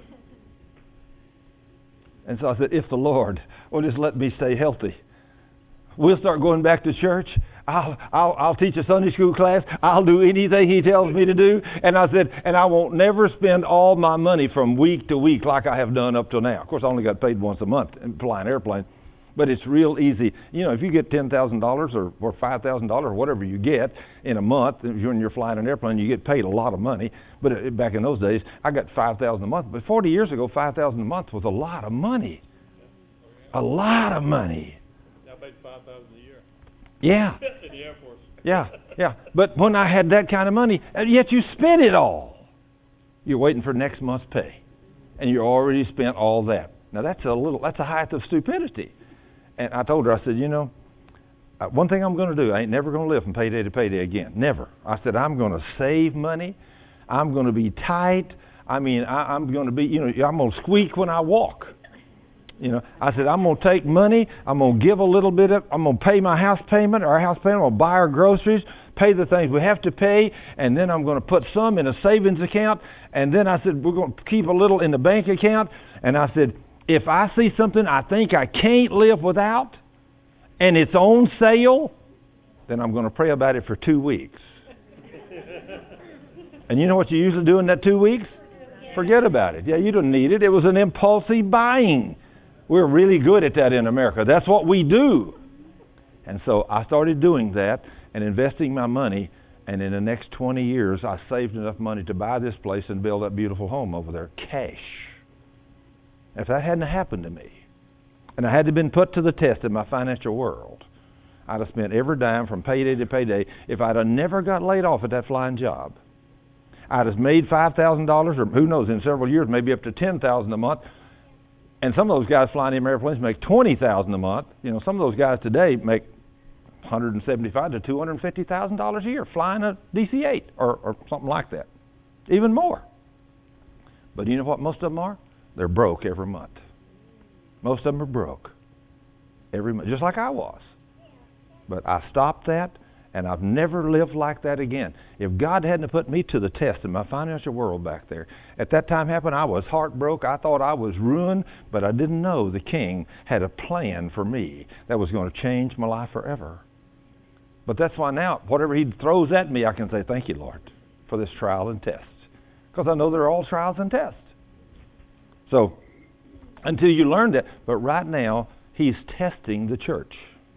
And so I said, if the Lord will just let me stay healthy, we'll start going back to church. I'll, I'll, I'll teach a Sunday school class. I'll do anything he tells me to do. And I said, and I won't never spend all my money from week to week like I have done up till now. Of course, I only got paid once a month in flying airplane. But it's real easy. You know, if you get ten thousand dollars or, or five thousand dollars or whatever you get in a month, when you're flying an airplane, you get paid a lot of money. But it, back in those days, I got five thousand dollars a month. But forty years ago, five thousand dollars a month was a lot of money. A lot of money. I paid five thousand dollars a year. Yeah. In the Air Force. Yeah, yeah. But when I had that kind of money, and yet you spent it all. You're waiting for next month's pay. And you already spent all that. Now that's a little, that's a height of stupidity. And I told her, I said, you know, uh, one thing I'm going to do, I ain't never going to live from payday to payday again. Never. I said, I'm going to save money. I'm going to be tight. I mean, I, I'm going to be, you know, I'm going to squeak when I walk. You know, I said, I'm going to take money. I'm going to give a little bit of, I'm going to pay my house payment, our house payment. I'm going to buy our groceries, pay the things we have to pay, and then I'm going to put some in a savings account. And then I said, we're going to keep a little in the bank account. And I said, if I see something I think I can't live without, and it's on sale, then I'm going to pray about it for two weeks. And you know what you usually do in that two weeks? Forget about it. Yeah, you don't need it. It was an impulsive buying. We're really good at that in America. That's what we do. And so I started doing that and investing my money, and in the next twenty years, I saved enough money to buy this place and build that beautiful home over there. Cash. If that hadn't happened to me, and I had to been put to the test in my financial world, I'd have spent every dime from payday to payday. If I'd have never got laid off at that flying job, I'd have made five thousand dollars, or who knows, in several years, maybe up to ten thousand dollars a month. And some of those guys flying them airplanes make twenty thousand dollars a month. You know, some of those guys today make one hundred seventy-five thousand to two hundred fifty thousand dollars a year flying a D C eight or, or something like that. Even more. But you know what most of them are? They're broke every month. Most of them are broke every month, just like I was. But I stopped that, and I've never lived like that again. If God hadn't put me to the test in my financial world back there, at that time happened, I was heartbroken. I thought I was ruined, but I didn't know the King had a plan for me that was going to change my life forever. But that's why now, whatever He throws at me, I can say, thank you, Lord, for this trial and test. Because I know they're all trials and tests. So, until you learn that, but right now, He's testing the church.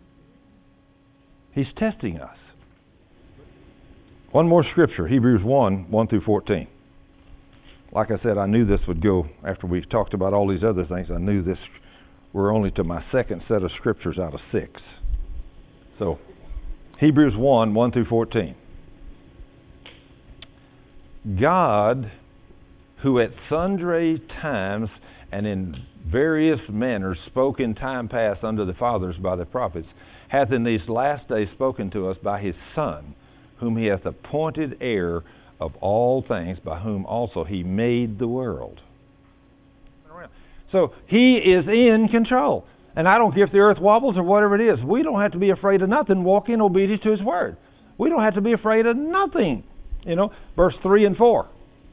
He's testing us. One more scripture, Hebrews one, one through fourteen. Like I said, I knew this would go, after we talked about all these other things, I knew this, we're only to my second set of scriptures out of six. So, Hebrews one, one through fourteen. God, who at sundry times and in various manners spoke in time past unto the fathers by the prophets, hath in these last days spoken to us by His Son, whom He hath appointed heir of all things, by whom also He made the world. So He is in control. And I don't care if the earth wobbles or whatever it is. We don't have to be afraid of nothing. Walk in obedience to His word. We don't have to be afraid of nothing. You know, verse three and four.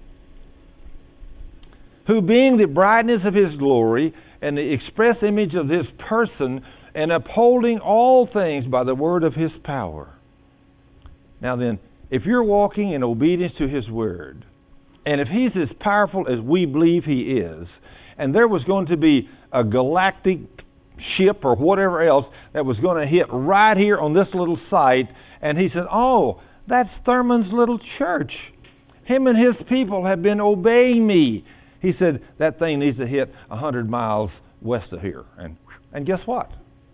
Who being the brightness of His glory and the express image of His person, and upholding all things by the word of His power. Now then, if you're walking in obedience to His word, and if He's as powerful as we believe He is, and there was going to be a galactic ship or whatever else that was going to hit right here on this little site, and He said, oh, that's Thurman's little church. Him and his people have been obeying me. He said, that thing needs to hit one hundred miles west of here. And, and guess what?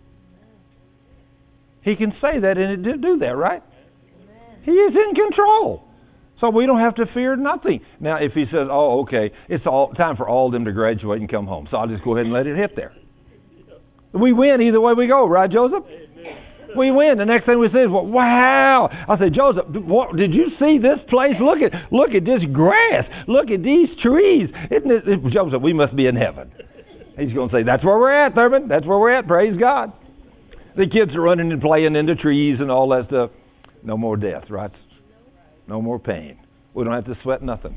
He can say that and it did do that, right? He is in control. So we don't have to fear nothing. Now, if He says, oh, okay, it's all time for all of them to graduate and come home, so I'll just go ahead and let it hit there. We win either way we go, right, Joseph? Amen. We win. The next thing we say is, well, wow. I say, Joseph, what, did you see this place? Look at look at this grass. Look at these trees. Isn't it, Joseph, we must be in heaven. He's going to say, that's where we're at, Thurman. That's where we're at. Praise God. The kids are running and playing in the trees and all that stuff. No more death, right? No more pain. We don't have to sweat nothing.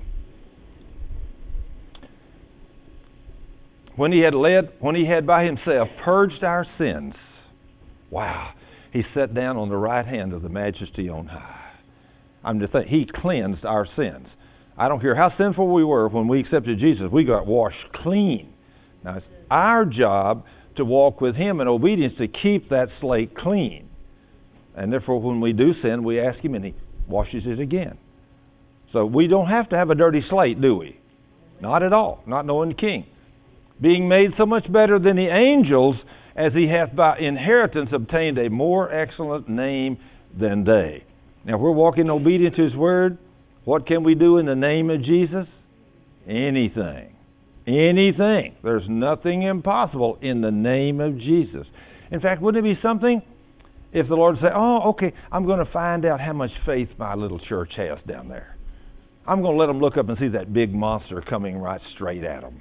When he had led, when he had by Himself purged our sins, wow, He sat down on the right hand of the Majesty on high. I'm to think He cleansed our sins. I don't care how sinful we were when we accepted Jesus, we got washed clean. Now it's our job to walk with Him in obedience to keep that slate clean. And therefore when we do sin, we ask Him and He washes it again. So we don't have to have a dirty slate, do we? Not at all. Not knowing the King. Being made so much better than the angels, as He hath by inheritance obtained a more excellent name than they. Now, if we're walking obedient to His word, what can we do in the name of Jesus? Anything. Anything. There's nothing impossible in the name of Jesus. In fact, wouldn't it be something if the Lord said, oh, okay, I'm going to find out how much faith my little church has down there. I'm going to let them look up and see that big monster coming right straight at them.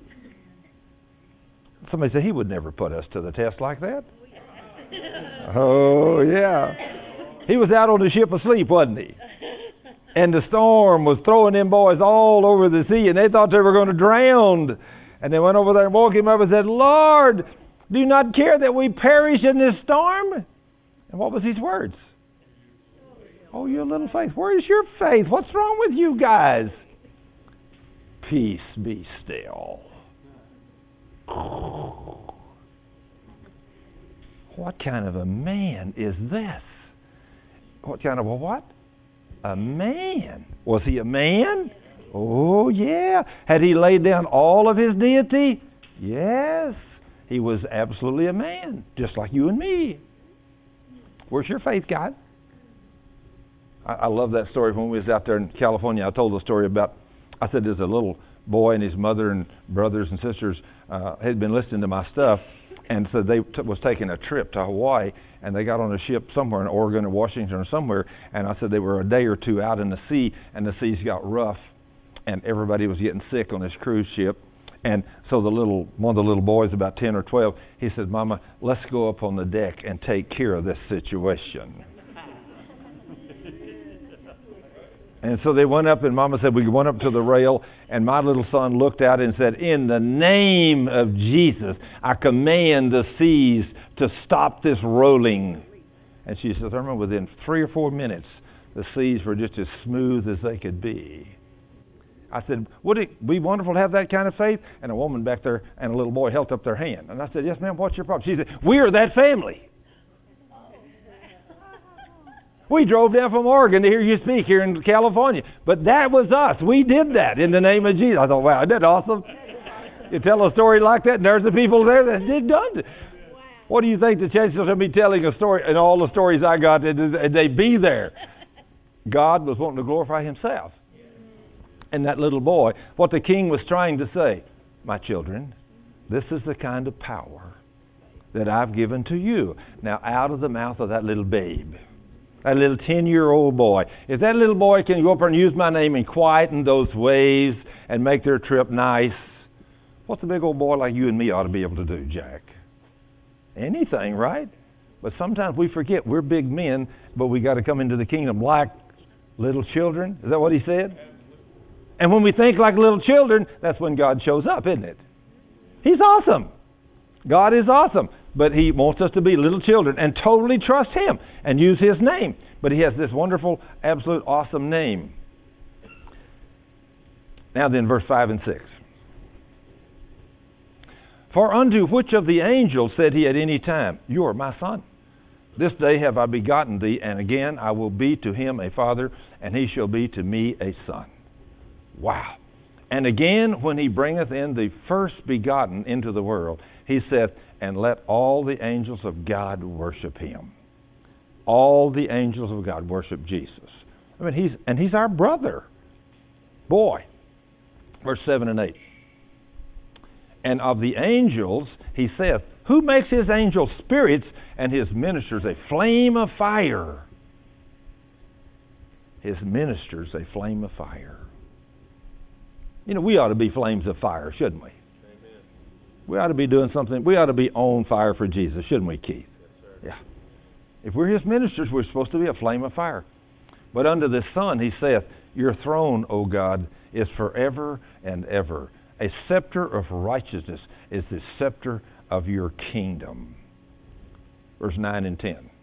Somebody said, He would never put us to the test like that. Oh, yeah. He was out on the ship asleep, wasn't He? And the storm was throwing them boys all over the sea, and they thought they were going to drown. And they went over there and woke Him up and said, Lord, do you not care that we perish in this storm? And what was His words? Oh, you little faith. Where is your faith? What's wrong with you guys? Peace, be still. What kind of a man is this? What kind of a what? A man. Was He a man? Oh, yeah. Had He laid down all of His deity? Yes. He was absolutely a man, just like you and me. Where's your faith, God? I, I love that story. When we was out there in California, I told the story about, I said there's a little boy and his mother and brothers and sisters uh, had been listening to my stuff, And so they t- was taking a trip to Hawaii, and they got on a ship somewhere in Oregon or Washington or somewhere. And I said they were a day or two out in the sea, and the seas got rough, and everybody was getting sick on this cruise ship. And so the little one of the little boys, about ten or twelve, he said, "Mama, let's go up on the deck and take care of this situation." And so they went up, and Mama said, we went up to the rail, and my little son looked out and said, "In the name of Jesus, I command the seas to stop this rolling." And she said, "Thurman, within three or four minutes, the seas were just as smooth as they could be." I said, "Would it be wonderful to have that kind of faith?" And a woman back there and a little boy held up their hand. And I said, "Yes, ma'am, what's your problem?" She said, "We are that family. We drove down from Oregon to hear you speak here in California. But that was us. We did that in the name of Jesus." I thought, wow, isn't that awesome? You tell a story like that, and there's the people there that did done it. What do you think the chances of me telling a story, and all the stories I got, and they'd be there? God was wanting to glorify himself. And that little boy, what the king was trying to say, "My children, this is the kind of power that I've given to you." Now, out of the mouth of that little babe, that little ten-year-old boy, if that little boy can go up there and use my name and quieten those waves and make their trip nice, what's a big old boy like you and me ought to be able to do, Jack? Anything, right? But sometimes we forget we're big men, but we got to come into the kingdom like little children. Is that what he said? And when we think like little children, that's when God shows up, isn't it? He's awesome. God is awesome. But he wants us to be little children and totally trust him and use his name. But he has this wonderful, absolute, awesome name. Now then, verse five and six. "For unto which of the angels said he at any time, You are my son? This day have I begotten thee, and again I will be to him a father, and he shall be to me a son." Wow. "And again, when he bringeth in the first begotten into the world, he saith, And let all the angels of God worship him." All the angels of God worship Jesus. I mean, he's and he's our brother. Boy. Verse seven and eight. "And of the angels, he saith, Who makes his angels spirits and his ministers a flame of fire?" His ministers a flame of fire. You know, we ought to be flames of fire, shouldn't we? Amen. We ought to be doing something. We ought to be on fire for Jesus, shouldn't we, Keith? Yes, sir. Yeah. If we're his ministers, we're supposed to be a flame of fire. "But unto the Son he saith, Your throne, O God, is forever and ever. A scepter of righteousness is the scepter of your kingdom." Verse nine and ten.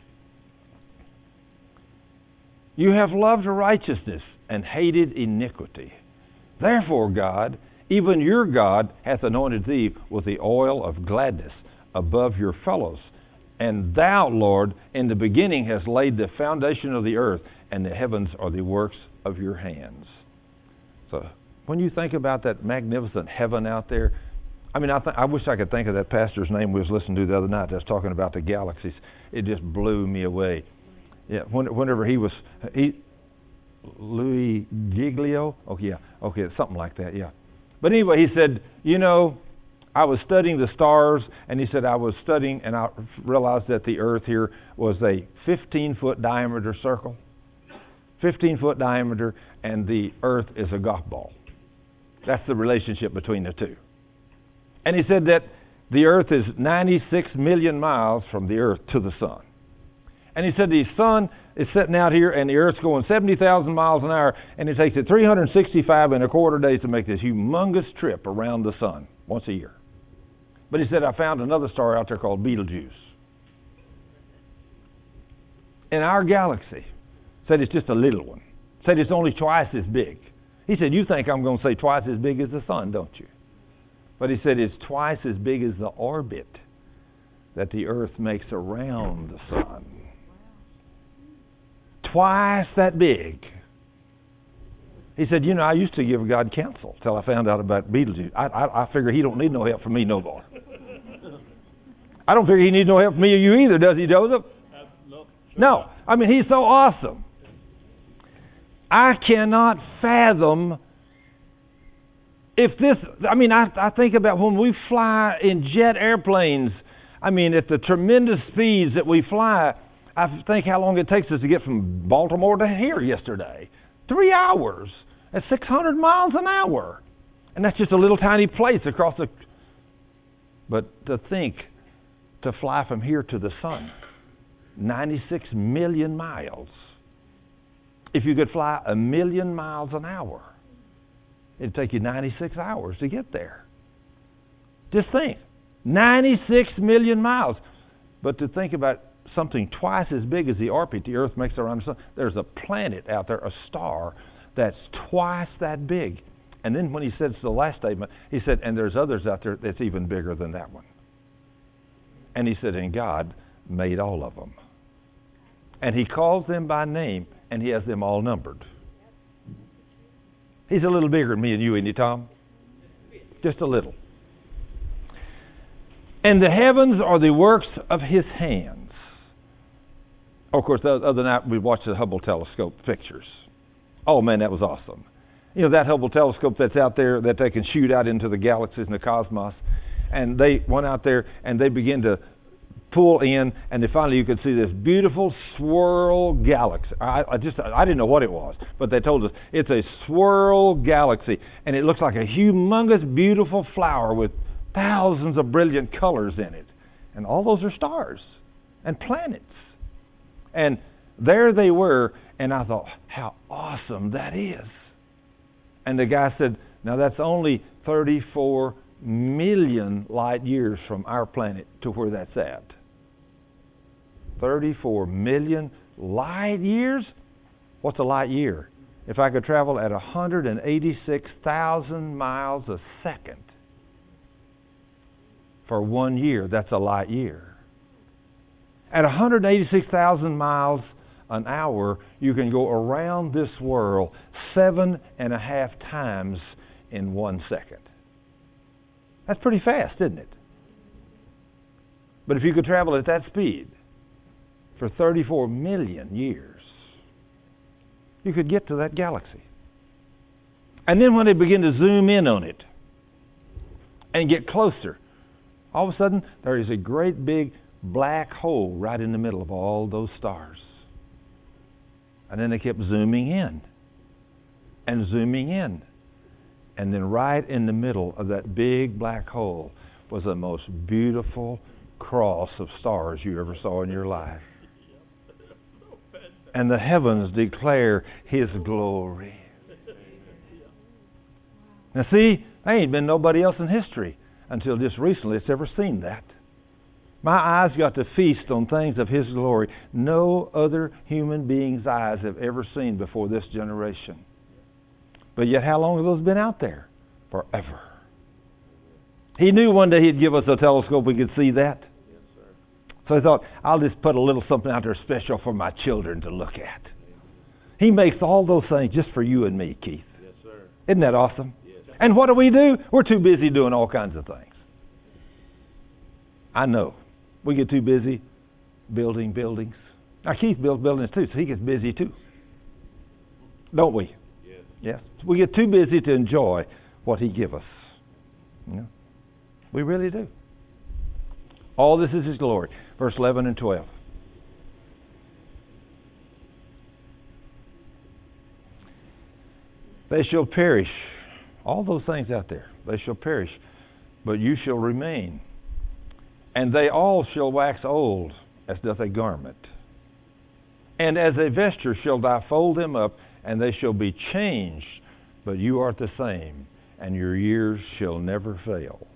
"You have loved righteousness and hated iniquity. Therefore, God, even your God, hath anointed thee with the oil of gladness above your fellows. And thou, Lord, in the beginning hast laid the foundation of the earth, and the heavens are the works of your hands." So, when you think about that magnificent heaven out there, I mean, I, th- I wish I could think of that pastor's name we was listening to the other night that's talking about the galaxies. It just blew me away. Yeah, when, whenever he was... he. Louis Giglio? Oh, yeah. Okay, something like that, yeah. But anyway, he said, you know, I was studying the stars, and he said I was studying, and I realized that the earth here was a fifteen-foot diameter circle. fifteen-foot diameter, and the earth is a golf ball. That's the relationship between the two. And he said that the earth is ninety-six million miles from the earth to the sun. And he said the sun is sitting out here and the earth's going seventy thousand miles an hour, and it takes it three hundred sixty-five and a quarter days to make this humongous trip around the sun once a year. But he said, I found another star out there called Betelgeuse. In our galaxy, said it's just a little one. Said it's only twice as big. He said, you think I'm going to say twice as big as the sun, don't you? But he said it's twice as big as the orbit that the earth makes around the sun. Twice that big. He said, you know, I used to give God counsel till I found out about Betelgeuse. I, I, I figure he don't need no help from me no more. I don't figure he needs no help from me or you either, does he, Joseph? Uh, no. No. I mean, he's so awesome. I cannot fathom if this, I mean, I, I think about when we fly in jet airplanes I mean, at the tremendous speeds that we fly, I think how long it takes us to get from Baltimore to here yesterday. Three hours at six hundred miles an hour. And that's just a little tiny place across the... But to think, to fly from here to the sun, ninety-six million miles. If you could fly a million miles an hour, it'd take you ninety-six hours to get there. Just think, ninety-six million miles. But to think about something twice as big as the orbit the Earth makes around the sun, there's a planet out there, a star, that's twice that big. And then when he said the last statement, he said, and there's others out there that's even bigger than that one. And he said, and God made all of them. And he calls them by name, and he has them all numbered. He's a little bigger than me and you, isn't he, Tom? Just a little. And the heavens are the works of his hands. Of course, the other night we watched the Hubble telescope pictures. Oh, man, that was awesome. You know, that Hubble telescope that's out there that they can shoot out into the galaxies and the cosmos. And they went out there and they began to pull in, and then finally you could see this beautiful swirl galaxy. I, I just I didn't know what it was, but they told us it's a swirl galaxy, and it looks like a humongous, beautiful flower with thousands of brilliant colors in it. And all those are stars and planets. And there they were, and I thought, how awesome that is. And the guy said, now that's only thirty-four million light years from our planet to where that's at. thirty-four million light years? What's a light year? If I could travel at one hundred eighty-six thousand miles a second for one year, that's a light year. At one hundred eighty-six thousand miles an hour, you can go around this world seven and a half times in one second. That's pretty fast, isn't it? But if you could travel at that speed for thirty-four million years, you could get to that galaxy. And then when they begin to zoom in on it and get closer, all of a sudden there is a great big black hole right in the middle of all those stars. And then they kept zooming in and zooming in. And then right in the middle of that big black hole was the most beautiful cross of stars you ever saw in your life. And the heavens declare his glory. Now see, there ain't been nobody else in history until just recently that's ever seen that. My eyes got to feast on things of his glory no other human being's eyes have ever seen before this generation. But yet how long have those been out there? Forever. He knew one day he'd give us a telescope we could see that. Yes, sir. So he thought, I'll just put a little something out there special for my children to look at. He makes all those things just for you and me, Keith. Yes, sir. Isn't that awesome? Yes. And what do we do? We're too busy doing all kinds of things. I know. We get too busy building buildings. Now, Keith builds buildings too, so he gets busy too. Don't we? Yes. Yes. We get too busy to enjoy what he gives us. You know? We really do. All this is his glory. Verse eleven and twelve. They shall perish. All those things out there, they shall perish. But you shall remain. And they all shall wax old, as doth a garment. And as a vesture shall thou fold them up, and they shall be changed. But you art the same, and your years shall never fail.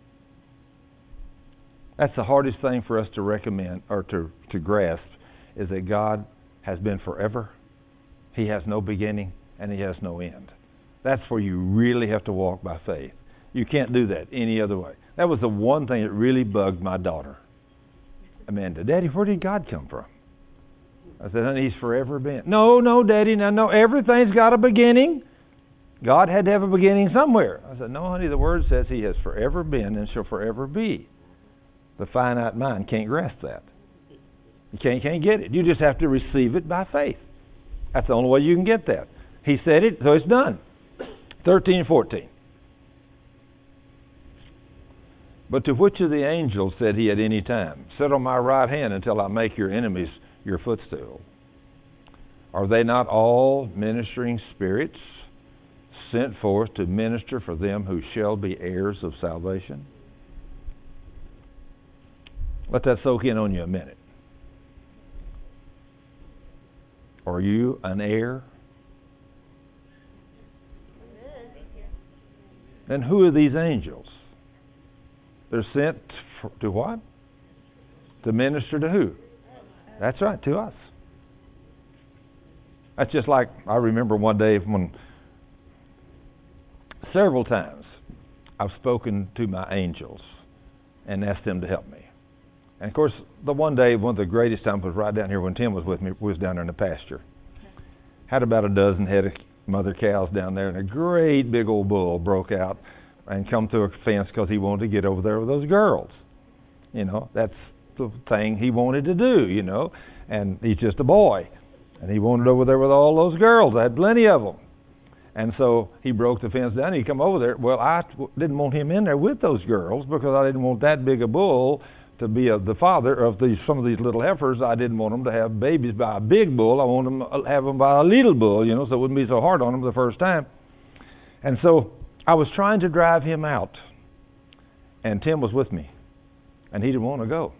That's the hardest thing for us to recommend, or to, to grasp, is that God has been forever. He has no beginning, and he has no end. That's where you really have to walk by faith. You can't do that any other way. That was the one thing that really bugged my daughter, Amanda. Daddy, where did God come from? I said, honey, he's forever been. No, no, Daddy, no, no, everything's got a beginning. God had to have a beginning somewhere. I said, no, honey, the Word says he has forever been and shall forever be. The finite mind can't grasp that. You can't, can't get it. You just have to receive it by faith. That's the only way you can get that. He said it, so it's done. thirteen and fourteen. But to which of the angels said he at any time, sit on my right hand until I make your enemies your footstool? Are they not all ministering spirits sent forth to minister for them who shall be heirs of salvation? Let that soak in on you a minute. Are you an heir? Then who are these angels? They're sent for, to what? To minister to who? That's right, to us. That's just like, I remember one day when several times I've spoken to my angels and asked them to help me. And of course, the one day, one of the greatest times was right down here when Tim was with me, was down there in the pasture. Had about a dozen head of mother cows down there, and a great big old bull broke out and come through a fence because he wanted to get over there with those girls. You know, that's the thing he wanted to do, you know. And he's just a boy. And he wanted over there with all those girls. I had plenty of them. And so he broke the fence down and he come over there. Well, I didn't want him in there with those girls because I didn't want that big a bull to be a, the father of these some of these little heifers. I didn't want them to have babies by a big bull. I wanted them to have them by a little bull, you know, so it wouldn't be so hard on them the first time. And so I was trying to drive him out. And Tim was with me. And he didn't want to go.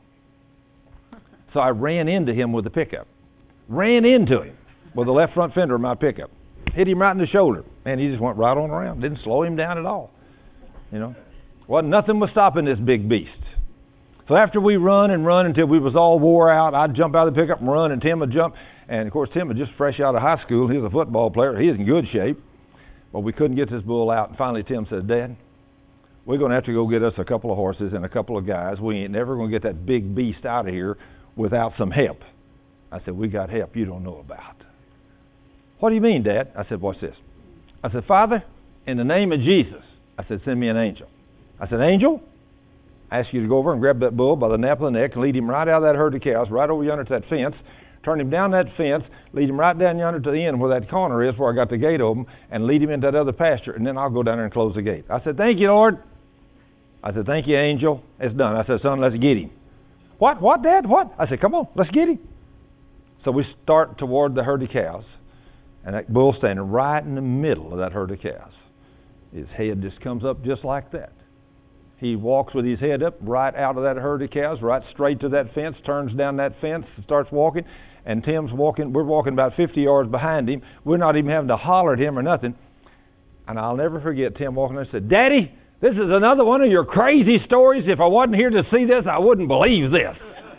So I ran into him with the pickup. Ran into him with the left front fender of my pickup. Hit him right in the shoulder. And he just went right on around. Didn't slow him down at all. You know. Wasn't nothing was stopping this big beast. So after we run and run until we was all wore out, I'd jump out of the pickup and run, and Tim would jump. And of course, Tim was just fresh out of high school. He was a football player. He was in good shape. But we couldn't get this bull out. And finally Tim said, Dad, we're going to have to go get us a couple of horses and a couple of guys. We ain't never going to get that big beast out of here without some help. I said, we got help you don't know about. What do you mean, Dad? I said, watch this. I said, Father, in the name of Jesus, I said, send me an angel. I said, angel, I ask you to go over and grab that bull by the nape of the neck and lead him right out of that herd of cows, right over yonder to that fence, turn him down that fence, lead him right down yonder to the end where that corner is where I got the gate open, and lead him into that other pasture, and then I'll go down there and close the gate. I said, thank you, Lord. I said, thank you, angel. It's done. I said, son, let's get him. What? What, Dad? What? I said, come on, let's get him. So we start toward the herd of cows, and that bull standing right in the middle of that herd of cows. His head just comes up just like that. He walks with his head up right out of that herd of cows, right straight to that fence, turns down that fence, starts walking, and Tim's walking. We're walking about fifty yards behind him. We're not even having to holler at him or nothing. And I'll never forget Tim walking there and said, Daddy, this is another one of your crazy stories. If I wasn't here to see this, I wouldn't believe this.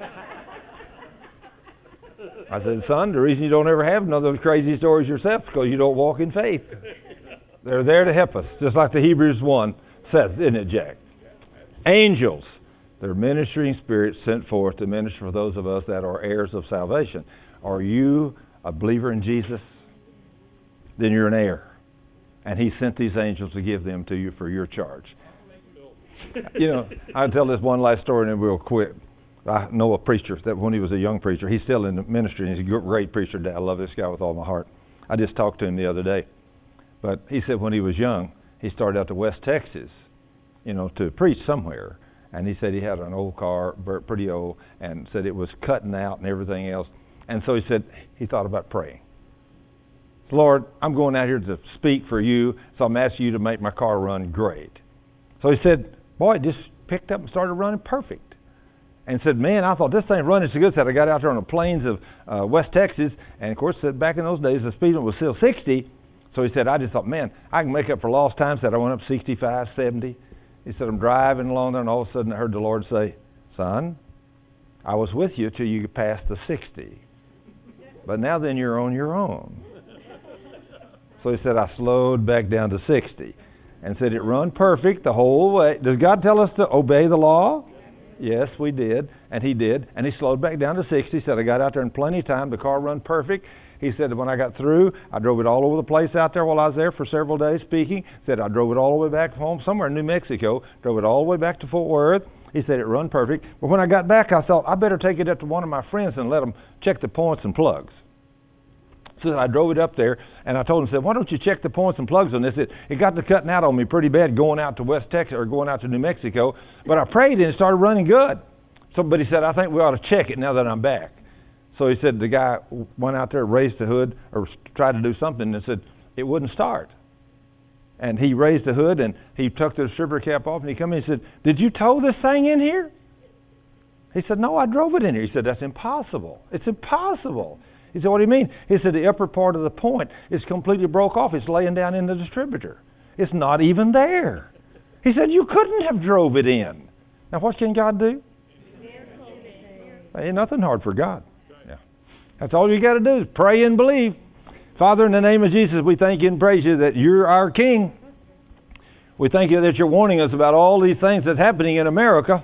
I said, son, the reason you don't ever have none of those crazy stories yourself is because you don't walk in faith. They're there to help us, just like the Hebrews one says, isn't it, Jack? Angels, they're ministering spirits sent forth to minister for those of us that are heirs of salvation. Are you a believer in Jesus? Then you're an heir. And he sent these angels to give them to you for your charge. You know, I'll tell this one last story and then we'll quit. I know a preacher that when he was a young preacher, he's still in the ministry and he's a great preacher. I love this guy with all my heart. I just talked to him the other day. But he said when he was young, he started out to West Texas, you know, to preach somewhere. And he said he had an old car, pretty old, and said it was cutting out and everything else. And so he said he thought about praying. Lord, I'm going out here to speak for you, so I'm asking you to make my car run great. So he said, boy, it just picked up and started running perfect. And said, man, I thought this thing running so good. Said I got out there on the plains of uh, West Texas, and of course, said back in those days the speed limit was still sixty. So he said, I just thought, man, I can make up for lost time. Said I went up sixty-five, seventy. He said, I'm driving along there, and all of a sudden I heard the Lord say, son, I was with you till you passed the sixty. But now then you're on your own. So he said, I slowed back down to sixty. And said it run perfect the whole way. Does God tell us to obey the law? Yes, we did. And he did. And he slowed back down to sixty. He said, I got out there in plenty of time. The car run perfect. He said, when I got through, I drove it all over the place out there while I was there for several days speaking. He said, I drove it all the way back home, somewhere in New Mexico. Drove it all the way back to Fort Worth. He said, it run perfect. But when I got back, I thought, I better take it up to one of my friends and let them check the points and plugs. So I drove it up there, and I told him, said, why don't you check the points and plugs on this? It, it got to cutting out on me pretty bad going out to West Texas or going out to New Mexico. But I prayed, and it started running good. So, but he said, I think we ought to check it now that I'm back. So he said the guy went out there, raised the hood, or tried to do something, and said it wouldn't start. And he raised the hood, and he took the stripper cap off, and he come in and said, did you tow this thing in here? He said, no, I drove it in here. He said, that's impossible. It's impossible. He said, what do you mean? He said, the upper part of the point is completely broke off. It's laying down in the distributor. It's not even there. He said, you couldn't have drove it in. Now, what can God do? Ain't nothing hard for God. Yeah. That's all you got to do is pray and believe. Father, in the name of Jesus, we thank you and praise you that you're our King. We thank you that you're warning us about all these things that's happening in America.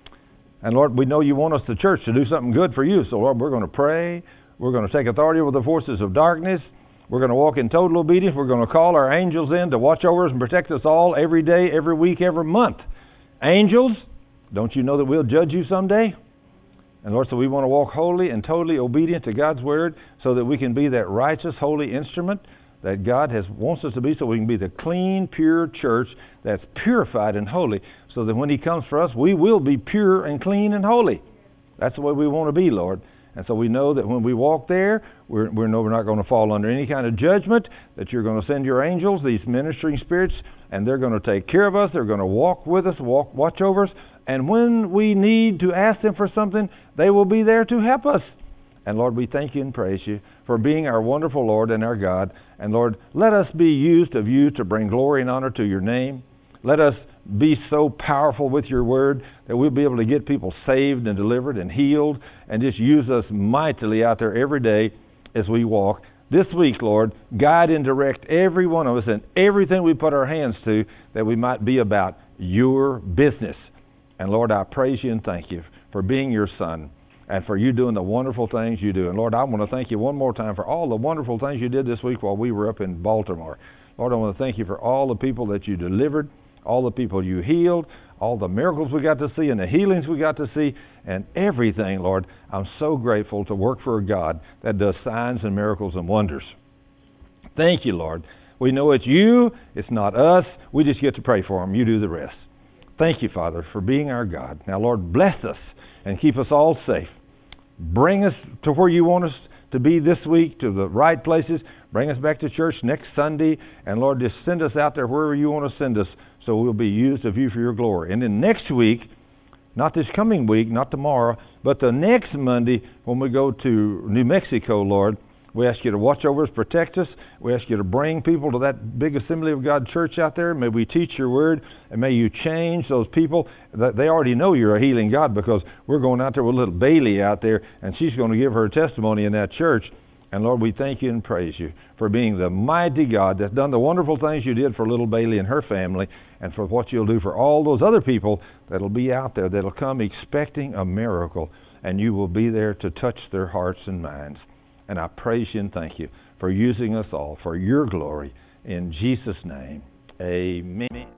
And Lord, we know you want us, the church, to do something good for you. So Lord, we're going to pray. We're going to take authority over the forces of darkness. We're going to walk in total obedience. We're going to call our angels in to watch over us and protect us all every day, every week, every month. Angels, don't you know that we'll judge you someday? And Lord, so we want to walk holy and totally obedient to God's word so that we can be that righteous, holy instrument that God has wants us to be, so we can be the clean, pure church that's purified and holy, so that when he comes for us, we will be pure and clean and holy. That's the way we want to be, Lord. And so we know that when we walk there, we're, we know we're not going to fall under any kind of judgment, that you're going to send your angels, these ministering spirits, and they're going to take care of us. They're going to walk with us, walk, watch over us. And when we need to ask them for something, they will be there to help us. And Lord, we thank you and praise you for being our wonderful Lord and our God. And Lord, let us be used of you to bring glory and honor to your name. Let us be so powerful with your word that we'll be able to get people saved and delivered and healed, and just use us mightily out there every day as we walk. This week, Lord, guide and direct every one of us and everything we put our hands to, that we might be about your business. And Lord, I praise you and thank you for being your son and for you doing the wonderful things you do. And Lord, I want to thank you one more time for all the wonderful things you did this week while we were up in Baltimore. Lord, I want to thank you for all the people that you delivered, all the people you healed, all the miracles we got to see and the healings we got to see, and everything, Lord. I'm so grateful to work for a God that does signs and miracles and wonders. Thank you, Lord. We know it's you, it's not us. We just get to pray for them. You do the rest. Thank you, Father, for being our God. Now, Lord, bless us and keep us all safe. Bring us to where you want us to be this week, to the right places. Bring us back to church next Sunday. And, Lord, just send us out there wherever you want to send us, so we'll be used of you for your glory. And then next week, not this coming week, not tomorrow, but the next Monday when we go to New Mexico, Lord, we ask you to watch over us, protect us. We ask you to bring people to that big Assembly of God church out there. May we teach your word, and may you change those people. That they already know you're a healing God, because we're going out there with little Bailey out there, and she's going to give her testimony in that church. And Lord, we thank you and praise you for being the mighty God that's done the wonderful things you did for little Bailey and her family, and for what you'll do for all those other people that'll be out there, that'll come expecting a miracle, and you will be there to touch their hearts and minds. And I praise you and thank you for using us all for your glory. In Jesus' name, amen.